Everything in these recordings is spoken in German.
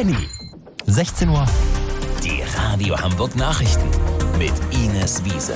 Henny. 16 Uhr. Die Radio Hamburg Nachrichten mit Ines Wiese.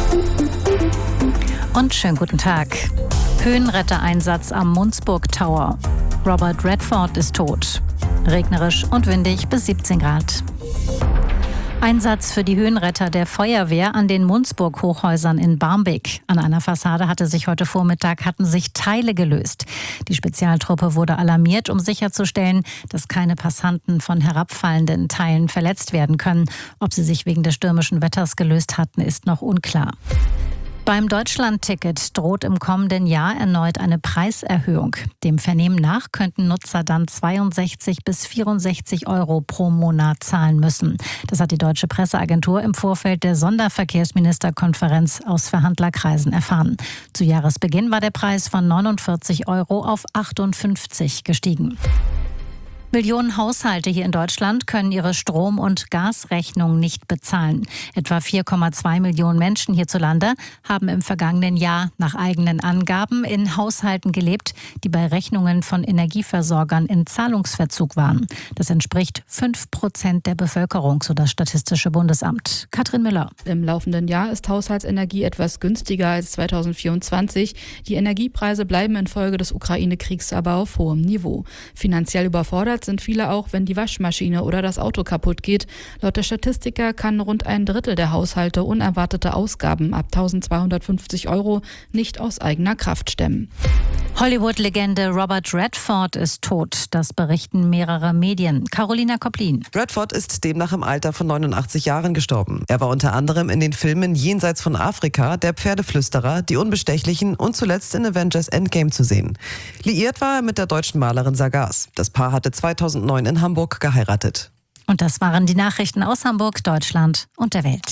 Und schönen guten Tag. Höhenrettereinsatz am Mundsburg Tower. Robert Redford ist tot. Regnerisch und windig bis 17 Grad. Einsatz für die Höhenretter der Feuerwehr an den Mundsburg-Hochhäusern in Barmbek. An einer Fassade hatten sich Teile gelöst. Die Spezialtruppe wurde alarmiert, um sicherzustellen, dass keine Passanten von herabfallenden Teilen verletzt werden können. Ob sie sich wegen des stürmischen Wetters gelöst hatten, ist noch unklar. Beim Deutschland-Ticket droht im kommenden Jahr erneut eine Preiserhöhung. Dem Vernehmen nach könnten Nutzer dann 62 bis 64 Euro pro Monat zahlen müssen. Das hat die Deutsche Presseagentur im Vorfeld der Sonderverkehrsministerkonferenz aus Verhandlerkreisen erfahren. Zu Jahresbeginn war der Preis von 49 Euro auf 58 gestiegen. Millionen Haushalte hier in Deutschland können ihre Strom- und Gasrechnung nicht bezahlen. Etwa 4,2 Millionen Menschen hierzulande haben im vergangenen Jahr nach eigenen Angaben in Haushalten gelebt, die bei Rechnungen von Energieversorgern in Zahlungsverzug waren. Das entspricht 5% der Bevölkerung, so das Statistische Bundesamt. Katrin Müller. Im laufenden Jahr ist Haushaltsenergie etwas günstiger als 2024. Die Energiepreise bleiben infolge des Ukraine-Kriegs aber auf hohem Niveau. Finanziell überfordert sind viele auch, wenn die Waschmaschine oder das Auto kaputt geht. Laut der Statistiker kann rund ein Drittel der Haushalte unerwartete Ausgaben ab 1.250 Euro nicht aus eigener Kraft stemmen. Hollywood-Legende Robert Redford ist tot. Das berichten mehrere Medien. Carolina Koplin. Redford ist demnach im Alter von 89 Jahren gestorben. Er war unter anderem in den Filmen Jenseits von Afrika, Der Pferdeflüsterer, Die Unbestechlichen und zuletzt in Avengers Endgame zu sehen. Liiert war er mit der deutschen Malerin Sagaz. Das Paar hatte 2009 in Hamburg geheiratet. Und das waren die Nachrichten aus Hamburg, Deutschland und der Welt.